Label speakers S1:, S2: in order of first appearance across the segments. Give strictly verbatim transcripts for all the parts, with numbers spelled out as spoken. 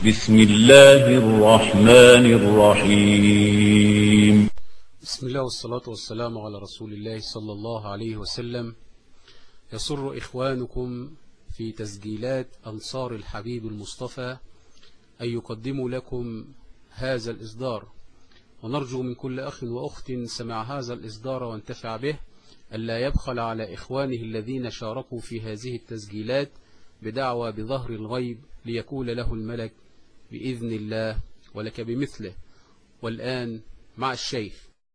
S1: بسم الله الرحمن الرحيم.
S2: بسم الله والصلاة والسلام على رسول الله صلى الله عليه وسلم. يسر إخوانكم في تسجيلات أنصار الحبيب المصطفى أن يقدموا لكم هذا الإصدار، ونرجو من كل أخ وأخت سمع هذا الإصدار وانتفع به ألا يبخل على إخوانه الذين شاركوا في هذه التسجيلات بدعوى بظهر الغيب ليقول له الملك بإذن الله ولك بمثله. والآن مع الشيخ.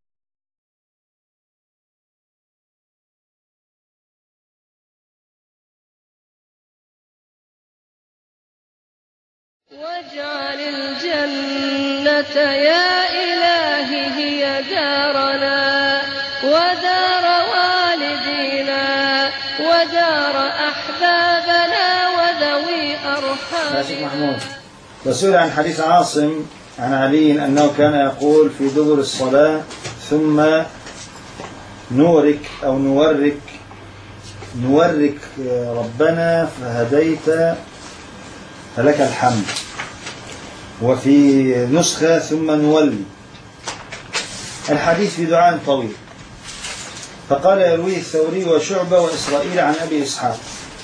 S3: واجعل الجنة يا إلهي هي دارنا ودار والدينا ودار أحبابنا وذوي أرحامنا.
S4: وسئل عن حديث عاصم عن علي أنه كان يقول في دبر الصلاة ثم نورك أو نورك نورك ربنا فهديت فلك الحمد، وفي نسخة ثم نولي. الحديث في دعاء طويل، فقال يرويه الثوري وشعبة وإسرائيل عن أبي إسحاق.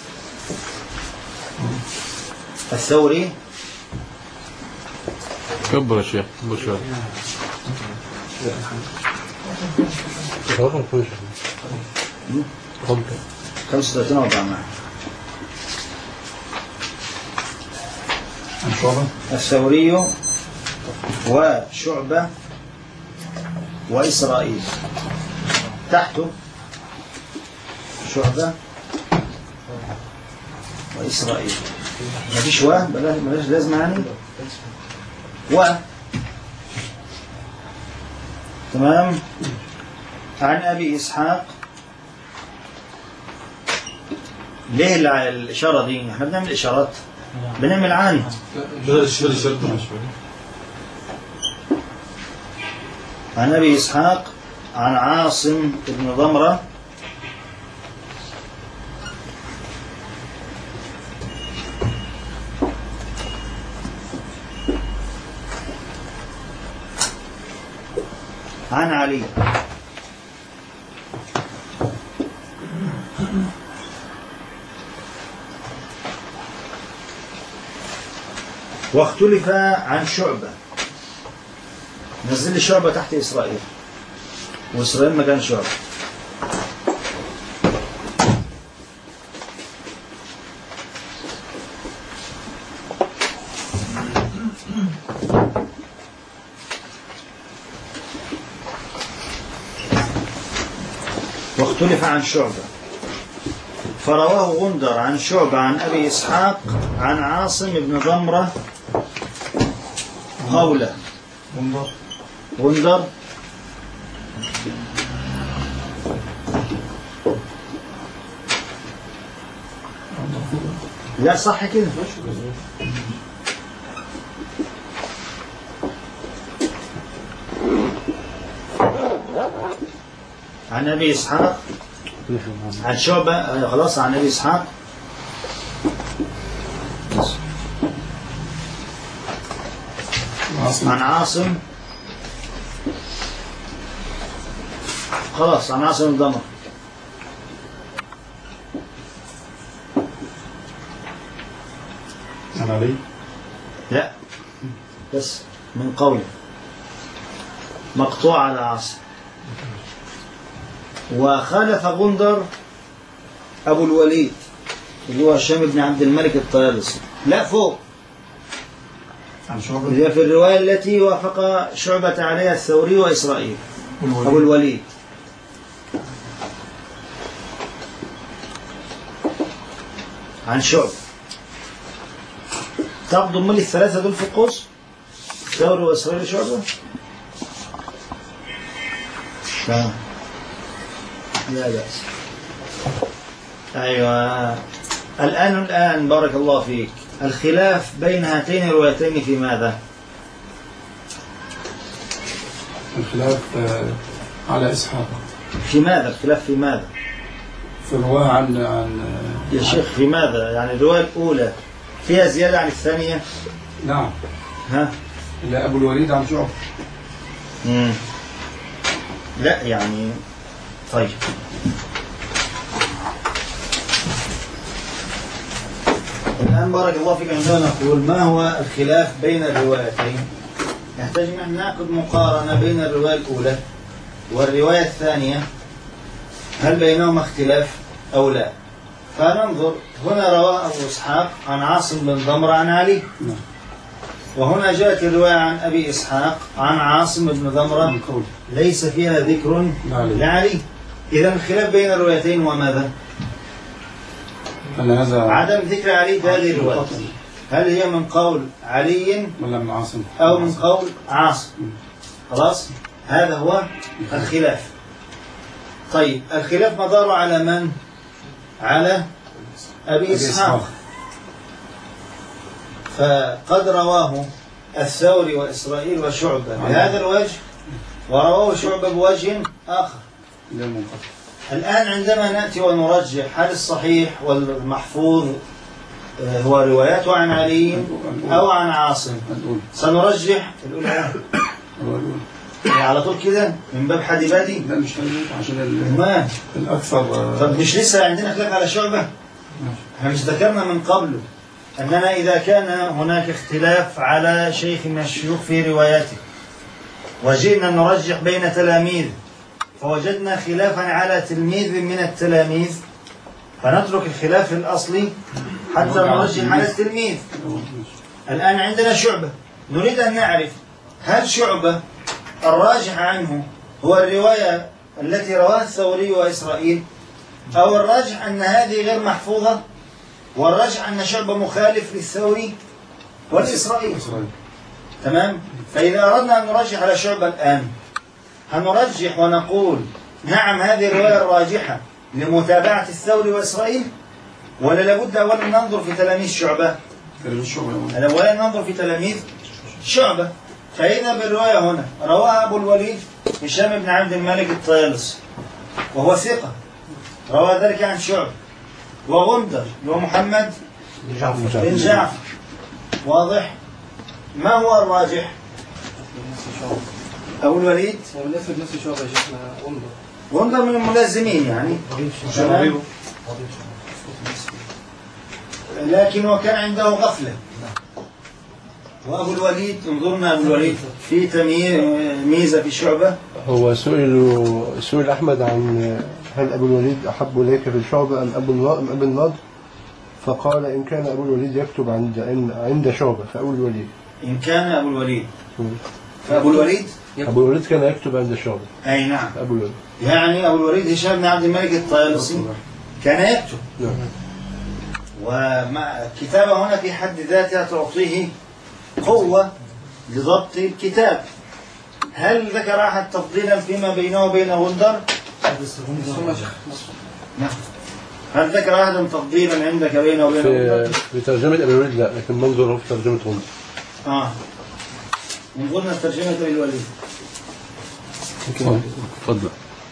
S4: الثوري
S5: كبر يا شيخ كبر شوية.
S4: خمسة وثلاثين وضع معه. الثوري وشعبة وإسرائيل، تحته شعبة وإسرائيل، ما فيش و بلاش لازم يعني و تمام. عن أبي إسحاق. ليه الإشارة دي؟ احنا بنعمل إشارات بنعمل عن عن أبي إسحاق عن عاصم بن ضمرة عن علي. واختلف عن شعبة. نزل لي شعبة تحت إسرائيل، وإسرائيل مكان شعبة. واختلف عن شعبة، فرواه غندر عن شعبة عن أبي إسحاق عن عاصم بن ضمرة قوله. غندر لا صح كده. عن أبي إسحاق عن شعبة خلاص عن أبي إسحاق عن عاصم خلاص عن عاصم الضمر.
S5: عن علي
S4: لا بس من قوله مقطوع على عاصم. وخالف غندر أبو الوليد اللي هو هشام بن عبد الملك الطيالسي، لا فوق
S5: عن شعبة
S4: في الرواية التي وافق شعبة عليها الثوري وإسرائيل. الوليد. أبو الوليد عن شعبة. تاخدوا من الثلاثة دول في القوس، الثوري وإسرائيل وشعبة. تمام لا بأس. أيوة الآن الآن بارك الله فيك، الخلاف بين هاتين الروايتين في ماذا؟
S5: الخلاف على إسحاق.
S4: في ماذا الخلاف؟ في ماذا؟
S5: في الرواية عن عن
S4: يا شيخ في ماذا؟ يعني الرواية الأولى فيها زيادة عن الثانية؟
S5: نعم.
S4: ها؟
S5: لا أبو الوليد عن شعبة.
S4: مم. لا يعني طيب. الآن بارك الله فيك عندما نقول ما هو الخلاف بين الروايتين، نحتاج أن نأخذ مقارنة بين الرواية الأولى والرواية الثانية، هل بينهما اختلاف أو لا؟ فننظر. هنا روى أبو إسحاق عن عاصم بن ضمرة عن علي، وهنا جاءت الرواية عن أبي إسحاق عن عاصم بن ضمرة ليس فيها ذكر لعلي. إذا الخلاف بين الروايتين وماذا؟ عدم ذكر علي في هذه الرواية، هل هي من قول علي
S5: ولا من عاصم
S4: أو من قول عاصم؟ خلاص، هذا هو الخلاف. طيب الخلاف مدار على من؟ على أبي إسحاق. فقد رواه الثوري وإسرائيل وشعبة بهذا الوجه، ورواه شعبة بوجه آخر. الآن عندما نأتي ونرجح هل الصحيح والمحفوظ هو رواياته عن علي أو عن عاصم، سنرجح الأولى على طول كده من باب حدي بادي.
S5: لا مش عشان
S4: ما
S5: الأكثر.
S4: طب مش لسه عندنا خلاف على شعبة؟ احنا مش ذكرنا من قبله أننا إذا كان هناك اختلاف على شيخ من الشيوخ في رواياته وجئنا نرجح بين تلاميذ فوجدنا خلافا على تلميذ من التلاميذ، فنترك الخلاف الأصلي حتى نرجح على التلميذ. الآن عندنا شعبة، نريد أن نعرف هل شعبة الراجح عنه هو الرواية التي رواها الثوري وإسرائيل، أو الراجح أن هذه غير محفوظة، والراجح أن شعبة مخالف للثوري والإسرائيل. تمام؟ فإذا أردنا أن نرجح على شعبة الآن، هنرجح ونقول نعم هذه الرواية الراجحة لمتابعة الثوري وإسرائيل، ولا لابد أولا ننظر في تلاميذ شعبة؟ أولا ننظر في تلاميذ شعبة. فإذا بالرواية هنا رواها أبو الوليد هشام بن عبد الملك الطيالسي وهو ثقة، روى ذلك عن شعبة، وغندر اللي هو محمد بن جعفر. واضح؟ ما هو الراجح؟ أبو الوليد غندر من الملازمين يعني، لكن وكان عنده غفلة. وأبو الوليد انظرنا أبو الوليد في ميزة في شعبة.
S6: هو سئل سئل أحمد عن هل أبو الوليد أحب إليك في شعبة أم أبو أم أبو النضر، فقال إن كان أبو الوليد يكتب عند عند شعبة فأبو الوليد.
S4: إن كان أبو الوليد فأبو الوليد
S6: أبو الوليد كان يكتب عند شعبة.
S4: أي نعم.
S6: أبو الوليد
S4: يعني أبو الوليد هشام بن عبد الملك الطيالسي كان يكتب.
S6: نعم.
S4: والكتابة هنا في حد ذاتها تعطيه قوة لضبط الكتاب. هل ذكر أحد تفضيلا فيما بينه وبين غندر؟ نعم. هل ذكر أحد تفضيلا عندك بينه وبين غندر؟
S6: في ترجمة أبي الوليد لا، لكن منظر في ترجمة غندر.
S4: آه. انظرنا في ترجمة أبي الوليد.
S6: تفضل.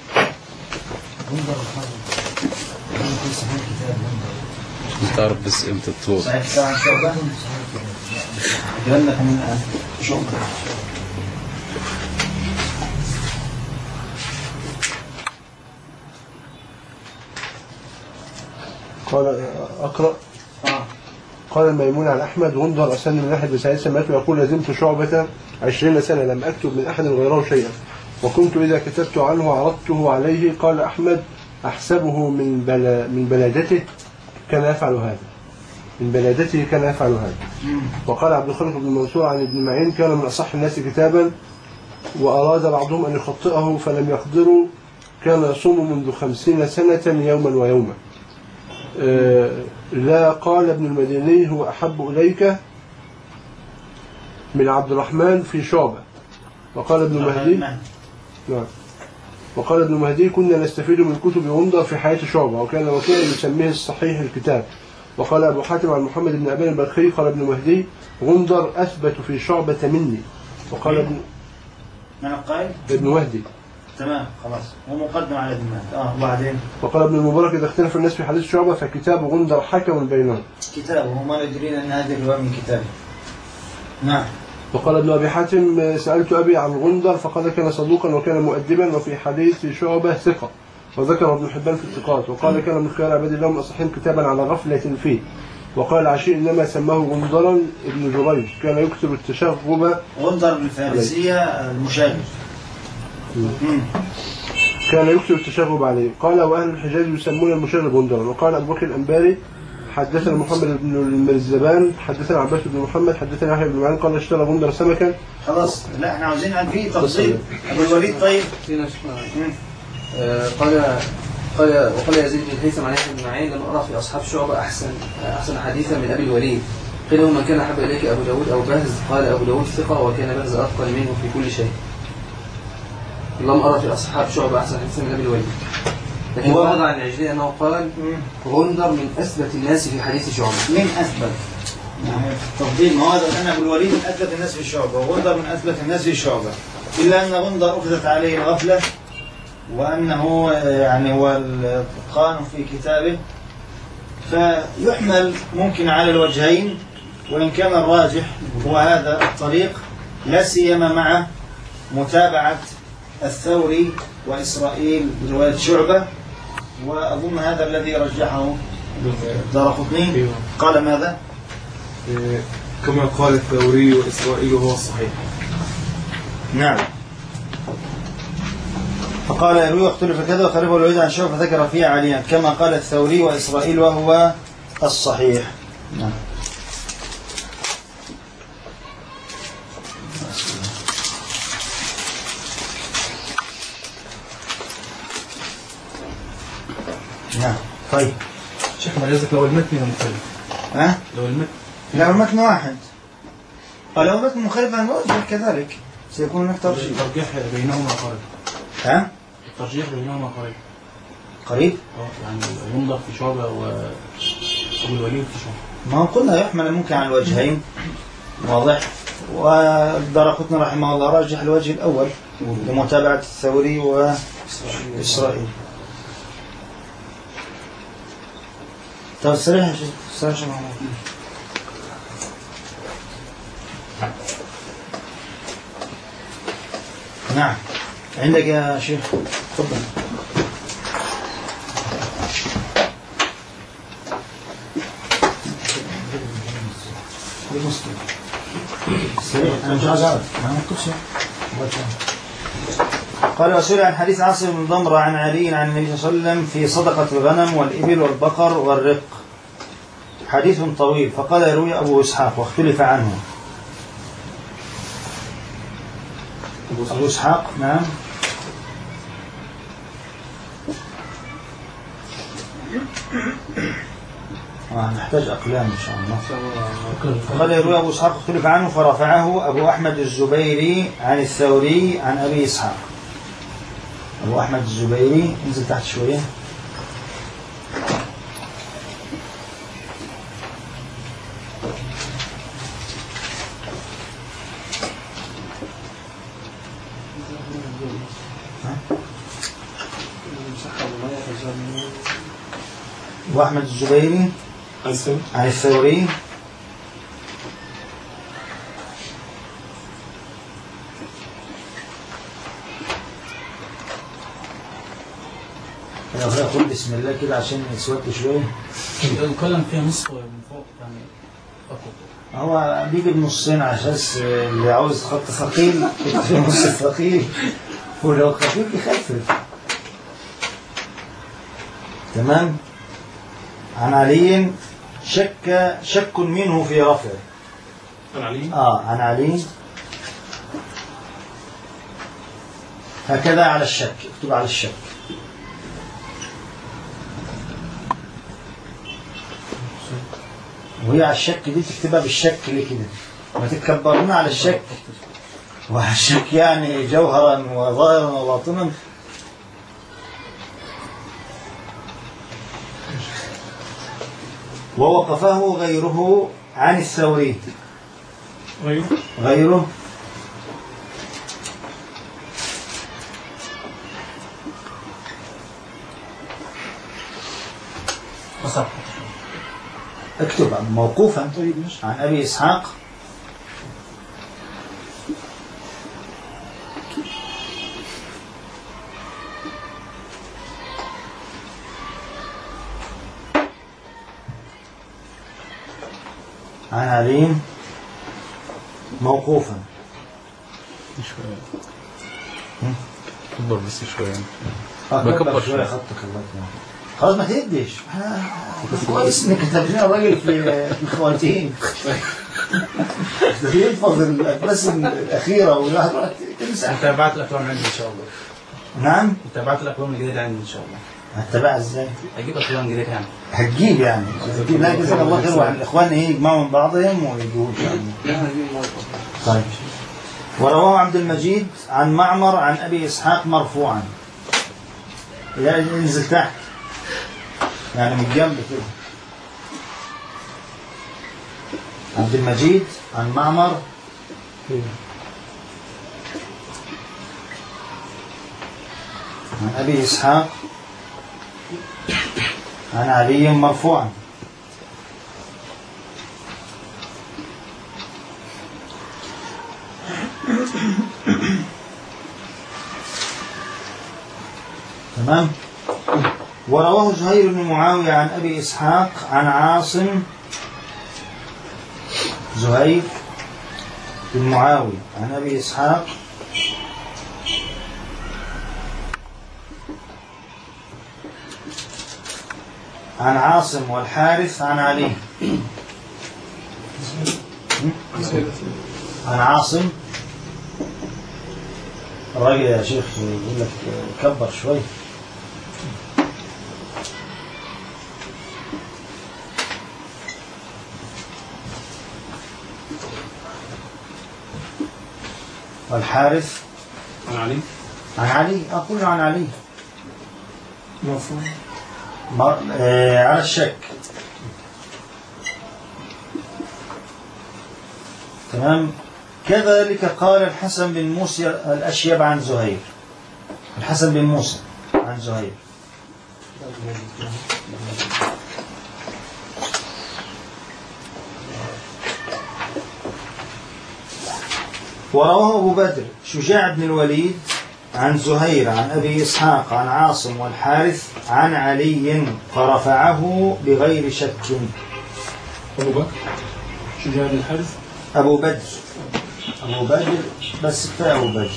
S2: مش تعرف بس امتى الطول.
S4: صحيح ساعة شعبة. لك من شعبة.
S6: قال أقرأ.
S4: آه.
S6: قال الميمون عن أحمد غندر أسن من أحد بسعيد سمعته يقول لزمت شعبة عشرين سنة لم أكتب من أحد غيره شيئا، وكنت إذا كتبت عنه عرضته عليه. قال أحمد أحسبه من بلا من بلادته كان يفعل هذا، من بلادته كان يفعل هذا. وقال عبد الخالق بن منصور عن ابن معين كان من أصح الناس كتابا، وأراد بعضهم أن يخطئه فلم يقدروا، كان يصوم منذ خمسين سنة يوما ويوما. آه لا قال ابن المديني هو أحب إليك من عبد الرحمن في شعبة. وقال ابن مهدي نعم وقال ابن مهدي كنا نستفيد من كتب غندر في حياة شعبة، وكان وكيلا يسميه الصحيح الكتاب. وقال أبو حاتم عن محمد بن أبان البلخي قال ابن مهدي غندر أثبت في شعبة مني. وقال ابن
S4: من القائل؟
S6: ابن مهدي.
S4: تمام خلاص، هو مقدم على ابن مهدي. اه وبعدين
S6: وقال ابن المبارك إذا اختلف الناس في حديث شعبة فكتاب غندر حكم بينهم.
S4: كتابه، وما يدرين أن هذه الرواية من كتابه. نعم.
S6: وقال ابن أبي حاتم سألت أبي عن غندر فقال كان صدوقا وكان مؤدبا وفي حديث شعبة ثقة، وذكر ابن حبان في الثقات، وقال كان من خيار عباد الله الصحيحين كتابا على غفلة فيه. وقال عشير إنما سماه غندرا ابن جريج كان يكثر التشغب.
S4: غندر بالفارسية المشاغب.
S6: كان يكثر التشغب عليه. قال وأهل الحجاز يسمون المشاغب غندرا. وقال أبو بكر الأنباري حدثنا محمد بن المرزبان حدثنا عباس بن محمد حدثنا يحيى بن معين قال اشترى غندر سمكا.
S4: خلاص لا احنا عاوزين عن فيه تفصيل. ابو الوليد طيب
S7: آه قال قال وقال يزيد بن الهيثم عن يحيى بن معين لم ارى في اصحاب شعبة احسن احسن حديثا من ابي الوليد. قيل من كان احب اليك ابو داود او بهز؟ قال ابو داود ثقه وكان بهز اتقن منه في كل شيء. لم ارى في اصحاب شعبة احسن حديثا من ابي الوليد. لكن ورد عن العجلي انه قال غندر من اثبت الناس في حديث شعبة.
S4: من اثبت؟ يعني تفضيل ما هذا كان ابو الوليد من اثبت الناس في الشعبة وغندر من اثبت الناس في الشعبة، الا ان غندر اخذت عليه الغفلة وانه يعني هو الاتقان في كتابه، فيحمل ممكن على الوجهين، وان كان الراجح هو هذا الطريق لا سيما مع متابعة الثوري وإسرائيل برواية شعبة، وأظن هذا الذي رجحه الدارقطني. قال ماذا؟
S5: كما قال الثوري وإسرائيل هو الصحيح.
S4: نعم. فقال يروي واختلف كذا وخربه الوليد عن شعبة فذكر فيها عليا كما قال الثوري وإسرائيل وهو الصحيح. نعم. نعم. طيب
S5: شيخ مجازك لو المتن مختلف.
S4: ها؟
S5: لو المتن
S4: لو المتن واحد. لو المتن مختلف عن الوجه كذلك سيكون هناك ترجيح.
S5: الترجيح بينهما قريب.
S4: ها؟
S5: الترجيح بينهما قريب.
S4: قريب؟
S5: اه يعني غندر في شعبة وأبو الوليد في شعبة.
S4: ما قلنا يحمل ممكن على الوجهين. واضح؟ والدارقطني رحمه الله راجح الوجه الأول لمتابعة الثوري وإسرائيل. طيب صريح يا شيخ صريح يا محمد. نعم عندك يا شيخ تفضل. أنا مش عايز أعرف ما مكتوبش. قال وسئل عن حديث عاصم بن ضمرة عن علي عن النبي صلى الله عليه وسلم في صدقة الغنم والإبل والبقر والرق، حديث طويل، فقال يروي أبو إسحاق واختلف عنه. أبو إسحاق نعم. آه نحتاج أقلام إن شاء الله. قال يروي أبو إسحاق اختلف عنه فرفعه أبو أحمد الزبيري عن الثوري عن أبي إسحاق. أبو أحمد الزبيري انزل تحت شوية. أبو أحمد الزبيري عن الثوري أقول بسم الله كده عشان يسود شوية.
S5: القلم فيها نصف من فوق يعني أقوى.
S4: هو بيجي بنصين عشان اللي عاوز خط ثقيل في نص ثقيل ولو خفيف يخفف. تمام. عن علي شك شك منه في رفعه.
S5: عن علي؟
S4: آه عن علي هكذا على الشك، اكتب على الشك. وهي على الشك دي تكتبها بالشك ليه كده؟ ما تتكبرون على الشك. والشك يعني جوهرا وظاهرا وباطنا. ووقفه غيره عن الثوري.
S5: غيره؟
S4: غيره اكتب موقوفا عن أبي إسحاق عن علي موقوفا.
S5: شوية كبر بس شوية
S4: بكبر شوية خطك الله يكرمك. خلاص ما تهدش. كويس انك كتبت لنا الراجل في الخواتيم. يحفظ بس الأخيرة والواحد
S5: متابعة الأكوان عندي إن شاء الله.
S4: نعم.
S5: متابعة الأكوان الجديدة عندي إن شاء الله.
S4: هتتابعها ازاي؟
S5: هجيب أكوان جديدة يعني.
S4: هتجيب يعني. هتجيب. لا جزاك الله خير. وعن الإخوان إيه يجمعوا من بعضهم ويجيبوا يعني. طيب. ورواه عبد المجيد عن معمر عن أبي إسحاق مرفوعا. ينزل تحت. يعني من جنب كده. عبد المجيد عن معمر عن أبي إسحاق عن علي مرفوعا. تمام. ورواه زهير بن معاوية عن أبي إسحاق عن عاصم. زهير بن معاوية عن أبي إسحاق عن عاصم والحارث عن علي. عن عاصم. الراجل يا شيخ يقول لك كبر شوي. والحارث
S5: عن علي.
S4: عن علي. أقول عن علي مر... آه على الشك. تمام. كذلك قال الحسن بن موسى الأشيب عن زهير. الحسن بن موسى عن زهير. ورواه أبو بدر شجاع بن الوليد عن زهير عن أبي إسحاق عن عاصم والحارث عن علي فرفعه بغير شك.
S5: أبو بكر شجاع بن الحارث.
S4: أبو بدر. أبو بدر بس كفاية أبو بدر.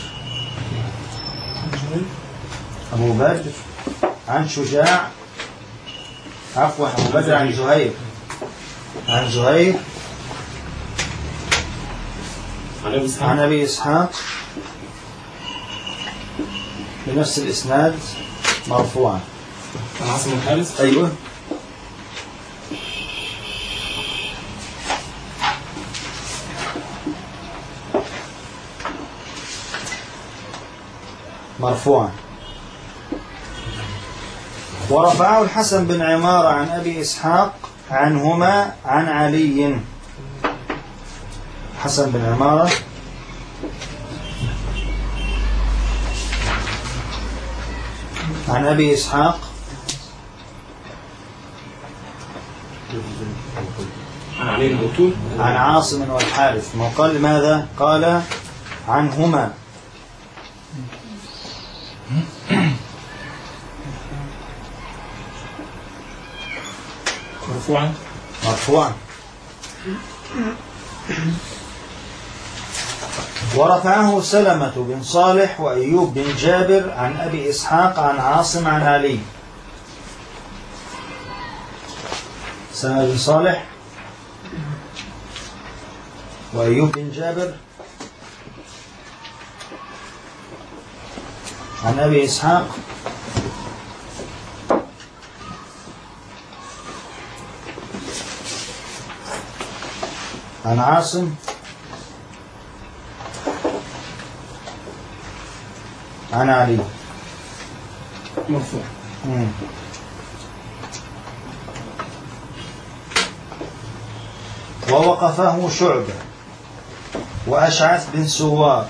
S4: أبو بدر عن شجاع. عفوا أبو بدر عن زهير. عن زهير عن أبي إسحاق بنفس الإسناد مرفوعا.
S5: عن عاصم الحارث.
S4: أيوه. مرفوعا. ورفعه الحسن بن عمارة عن أبي إسحاق عنهما عن علي. حسن بن عمارة عن أبي إسحاق
S5: عن علي البطول.
S4: عن عاصم والحارث. ما قال ماذا؟ قال عنهما.
S5: مرفوعا.
S4: مرفوعا. ورفعه سلمة بن صالح وأيوب بن جابر عن أبي إسحاق عن عاصم عن علي. سلمة بن صالح وأيوب بن جابر عن أبي إسحاق عن عاصم عن علي.
S5: مرفوع.
S4: مم. ووقفه شعبة وأشعث بن سوار.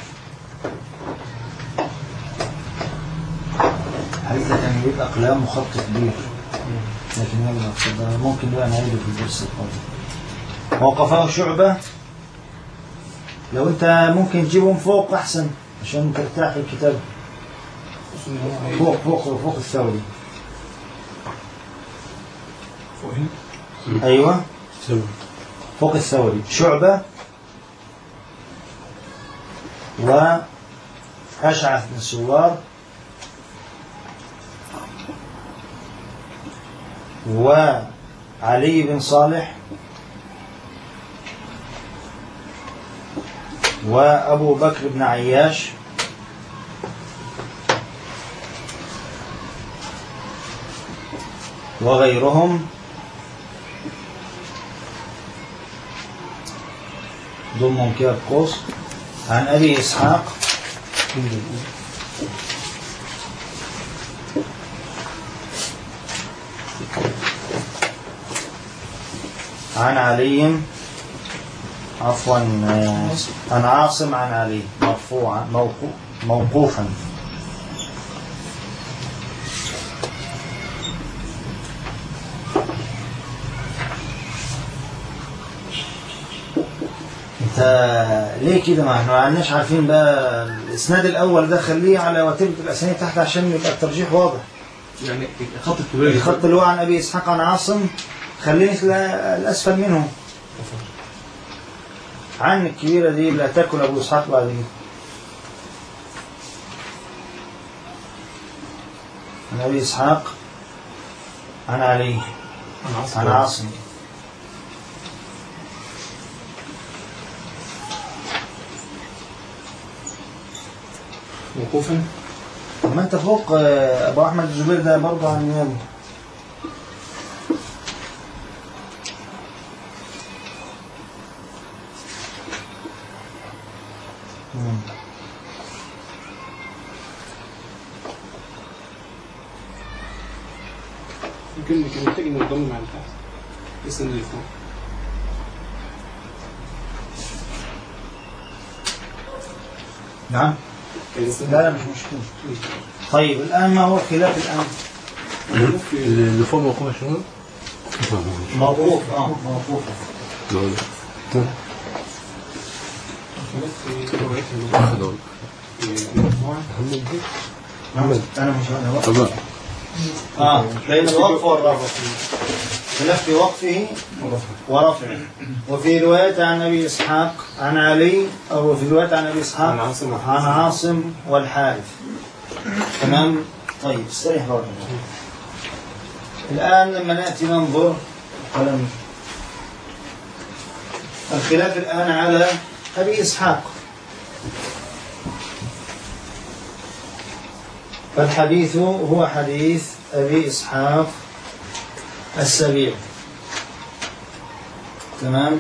S4: حديث كان يريد أقلام وخط كبير لكن يلا ممكن بقى نعيده في الدرس القادم. ووقفه شعبة. لو أنت ممكن تجيبهم فوق أحسن عشان ترتاح في الكتاب. فوق فوق فوق الثوري.
S5: فوق هنا.
S4: أيوة. فوق الثوري شعبة وأشعث بن سوار وعلي بن صالح وأبو بكر بن عياش وغيرهم ضمن كده قوس عن أبي إسحاق عن علي عفوا عن عاصم عن علي مرفوعا موقوفا. انت ليه كده؟ ما احنا ما عندناش عارفين بقى الاسناد الاول ده، خليه على وتيره الاسانيد تحت عشان يبقى الترجيح واضح.
S5: يعني الخط الكبير
S4: الخط اللي هو عن ابي اسحاق عن عاصم خليني الاسفل منه. عن الكبيره دي لا تاكل ابو اسحاق بعد كده. عن ابي اسحاق عن علي عن عاصم.
S5: موقوفا.
S4: طب ما انت فوق ابو احمد الزبير ده برضه عن يابه.
S5: يمكن كان محتاج انه يضم مع التحت الاسم اللي فوق.
S4: نعم. لا لا مش مشكلة. طيب الآن ما هو خلاف الآن؟
S6: اللي فوق موقوف شنو؟
S4: موقوف اه موقوف. أنا مش أنا وقف. آه بين الوقف والرفع. خلاف في وقفه ورفعه. وفي رواية عن أبي إسحاق عن علي، أو في رواية عن أبي إسحاق عن عاصم والحارث. تمام. طيب استريح بقى. الآن لما نأتي ننظر قلم الخلاف الآن على أبي إسحاق. فالحديث هو حديث أبي إسحاق السبيع. تمام.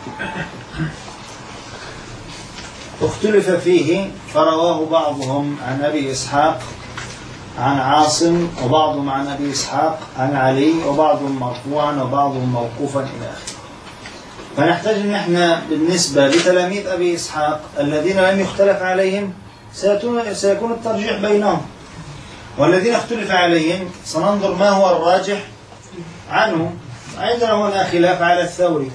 S4: اختلف فيه فرواه بعضهم عن أبي إسحاق عن عاصم، وبعضهم عن أبي إسحاق عن علي، وبعضهم مرفوعا وبعضهم موقوفا إلى آخره. فنحتاج أن احنا بالنسبة لتلاميذ أبي إسحاق الذين لم يختلف عليهم سيكون الترجيح بينهم، والذين اختلف عليهم سننظر ما هو الراجح عنه. عندنا هنا خلاف على الثوري.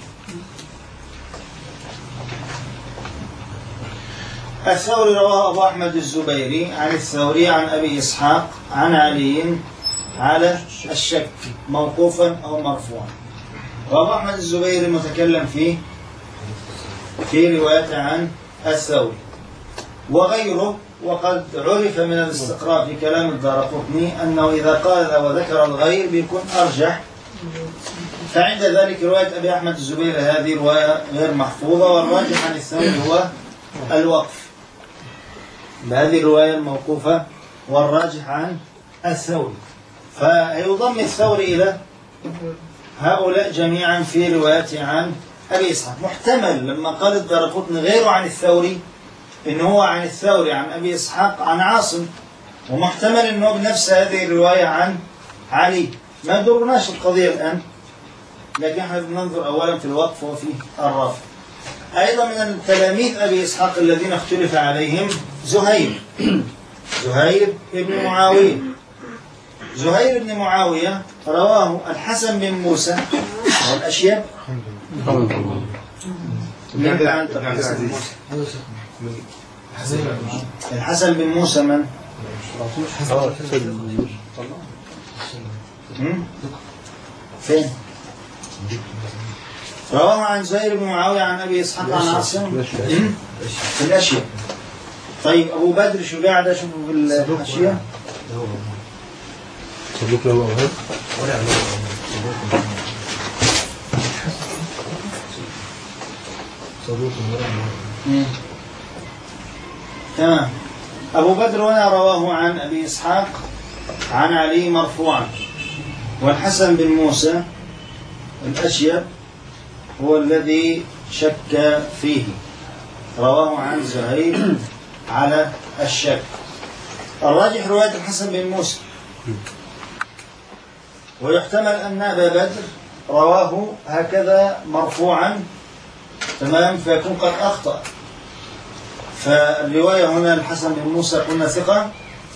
S4: الثوري رواه أبو أحمد الزبيري عن الثوري عن أبي إسحاق عن علي على الشك موقوفا أو مرفوعا. وأبو أحمد الزبيري المتكلم فيه في رواية عن الثوري وغيره. وقد عرف من الاستقراء في كلام الدارقطني أنه إذا قال وذكر الغير بيكون أرجح. فعند ذلك رواية أبي أحمد الزبيري هذه رواية غير محفوظة، والراجح عن الثوري هو الوقف بهذه الرواية الموقوفة، والراجح عن الثوري. فيضم الثوري إلى هؤلاء جميعا في روايته عن أبي إسحاق. محتمل لما قال الدارقطني غيره عن الثوري إن هو عن الثوري عن أبي إسحاق عن عاصم، ومحتمل إنه بنفس هذه الرواية عن علي. ما درناش القضية الآن، لكن احنا بننظر أولا في الوقف وفي الرفع. أيضا من تلاميذ أبي إسحاق الذين اختلف عليهم زهير زهير بن معاوية. زهير بن معاوية رواه الحسن بن موسى والأشياء. الحسن بن موسى من؟ فين؟ رواه عن زهير بن معاوية عن أبي إسحاق عن عاصم في الأشياء. طيب أبو بدر شو قاعد أشوفه في الأشياء؟
S6: صدوق له أوهام؟ صدوق له.
S4: تمام. أبو بدر هنا رواه عن أبي إسحاق عن علي مرفوعا، والحسن بن موسى الأشيب هو الذي شك فيه، رواه عن زهير على الشك. الراجح رواية الحسن بن موسى، ويحتمل أن أبا بدر رواه هكذا مرفوعا، تمام، فيكون قد أخطأ. فالرواية هنا الحسن بن موسى قلنا ثقة،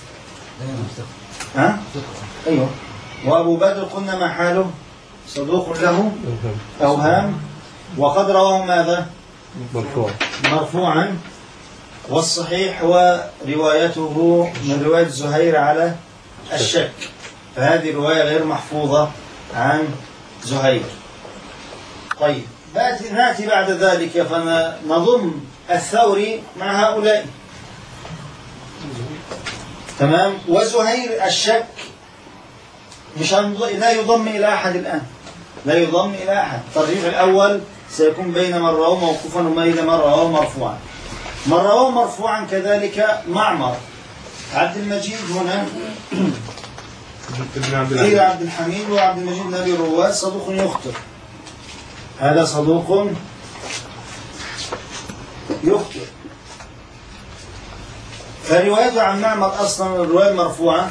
S4: ها؟ أيوه. وأبو بدر قلنا ما حاله؟ صدوق له أوهام، وقد رواه ماذا؟
S6: مرفوع
S4: مرفوعا. والصحيح هو روايته من رواية زهير على الشك، فهذه رواية غير محفوظة عن زهير. طيب نأتي بعد ذلك فنضم الثوري مع هؤلاء، تمام. وزهير الشك مش لا يضم إلى أحد الآن، لا يضم إلى أحد. الترجيح الأول سيكون بين من رواه موقوفا وبين من رواه مرفوعا. من رواه مرفوعا كذلك معمر. عبد المجيد هنا غير عبد الحميد وعبد المجيد بن أبي رواد صدوق يخطئ، هذا صدوق يخطئ. فروايته عن معمر أصلا الرواية مرفوعة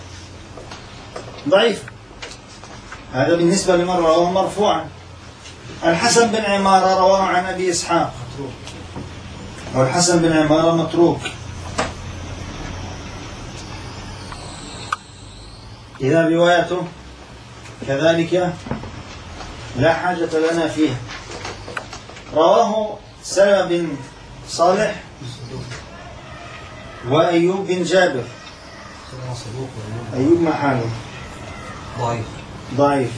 S4: ضعيف، هذا بالنسبة لمن رواه مرفوعا. الحسن بن عمارة رواه عن أبي إسحاق، والحسن بن عمارة متروك. إذا روايته كذلك لا حاجة لنا فيها. رواه سلمة بن صالح وأيوب بن جابر. أيوب ما حاله؟
S7: ضعيف
S4: ضعيف.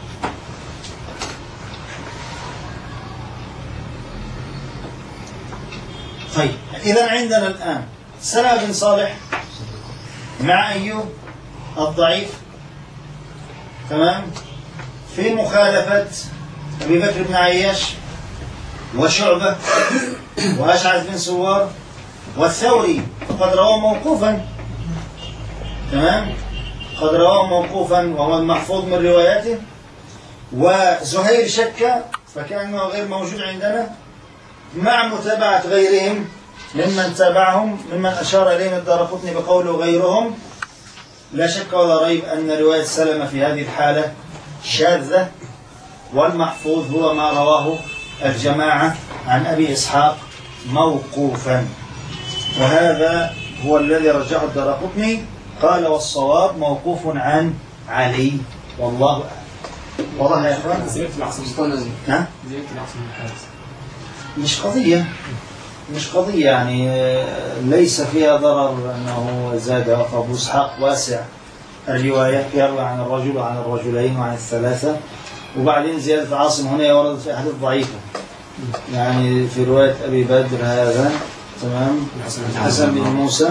S4: طيب إذا عندنا الآن سلمة بن صالح مع أيوب الضعيف، تمام، في مخالفة أبي بكر بن عياش وشعبة وأشعث بن سوار والثوري، فقد رواه موقوفا، تمام، قد رواه موقوفا وهو المحفوظ من رواياته. وزهير شك فكأنه غير موجود عندنا، مع متابعة غيرهم ممن تابعهم ممن أشار إليهم الدارقطني بقوله غيرهم. لا شك ولا ريب أن رواية سلمة في هذه الحالة شاذة، والمحفوظ هو ما رواه الجماعة عن أبي إسحاق موقوفا، وهذا هو الذي رجعه الدارقطني. قال والصواب موقوف عن علي، والله أعلم. واضح يا إخوان؟
S5: زيادة العاصم
S4: ها؟
S5: زيادة العاصم الحارس
S4: مش قضية مش قضية يعني ليس فيها ضرر أنه زاد. أبو إسحاق واسع الرواية، يروي عن الرجل وعن الرجلين وعن الثلاثة. وبعدين زيادة عاصم هنا وردت في أحاديث ضعيفة، يعني في رواية أبي بدر هذا، تمام، الحسن بن موسى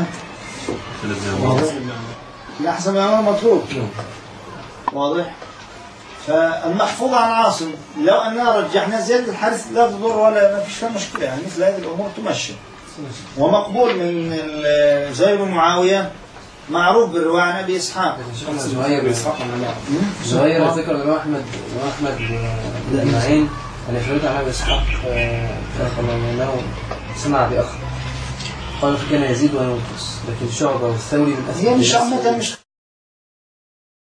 S4: لا حسن بن عمر متروك، واضح. فالمحفوظ عن عاصم لو أننا رجحنا زيادة الحارث لا تضر ولا ما فيش فيها مشكلة، يعني مثل هذه الأمور تمشي. ومقبول من زهير بن معاوية معروف بالرواية عن أبي إسحاق.
S7: زهير زهير ذكر الإمام أحمد وأحمد بن معين أن يفرد عن أبي إسحاق فقال سمع بأخر، قال فكان يزيد وينقص، لكن شعبة والثوري من أثناء
S4: هي مش عامة مش